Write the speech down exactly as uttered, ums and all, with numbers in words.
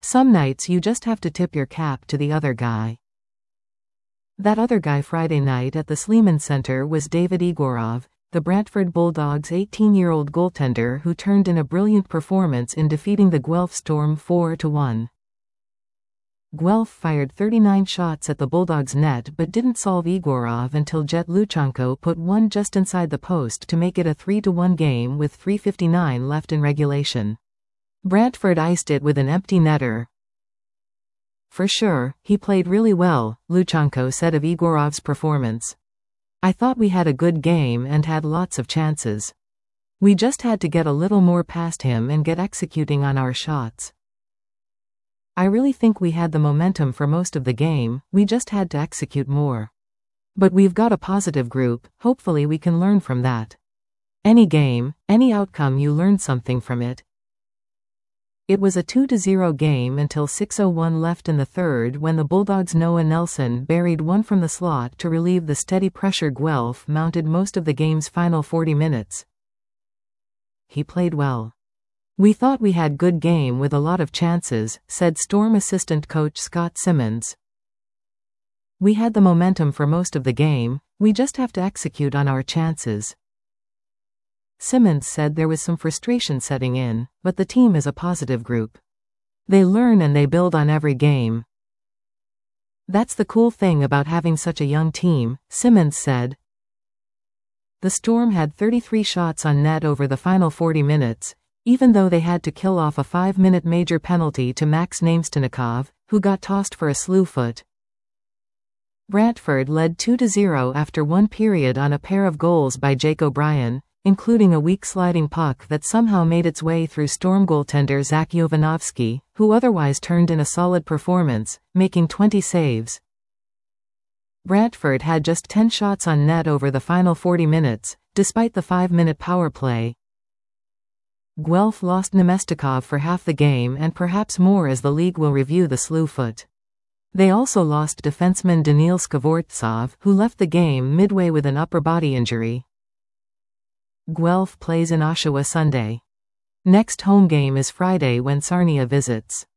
Some nights you just have to tip your cap to the other guy. That other guy Friday night at the Sleeman Center was David Egorov, the Brantford Bulldogs' eighteen-year-old goaltender who turned in a brilliant performance in defeating the Guelph Storm four to one. Guelph fired thirty-nine shots at the Bulldogs' net but didn't solve Egorov until Jet Luchanko put one just inside the post to make it a three to one game with three fifty-nine left in regulation. Brantford iced it with an empty netter. For sure, he played really well, Luchanko said of Egorov's performance. I thought we had a good game and had lots of chances. We just had to get a little more past him and get executing on our shots. I really think we had the momentum for most of the game, we just had to execute more. But we've got a positive group, hopefully we can learn from that. Any game, any outcome, you learn something from it. It was a two to zero game until six oh one left in the third when the Bulldogs' Noah Nelson buried one from the slot to relieve the steady pressure Guelph mounted most of the game's final forty minutes. He played well. We thought we had good game with a lot of chances, said Storm assistant coach Scott Simmons. We had the momentum for most of the game, we just have to execute on our chances. Simmons said there was some frustration setting in, but the team is a positive group. They learn and they build on every game. That's the cool thing about having such a young team, Simmons said. The Storm had thirty-three shots on net over the final forty minutes, even though they had to kill off a five-minute major penalty to Max Namestnikov, who got tossed for a slew foot. Brantford led two to zero after one period on a pair of goals by Jake O'Brien, including a weak sliding puck that somehow made its way through Storm goaltender Zach Jovanovski, who otherwise turned in a solid performance, making twenty saves. Brantford had just ten shots on net over the final forty minutes, despite the five-minute power play. Guelph lost Namestnikov for half the game and perhaps more as the league will review the slew foot. They also lost defenseman Daniil Skvortsov, who left the game midway with an upper body injury. Guelph plays in Oshawa Sunday. Next home game is Friday when Sarnia visits.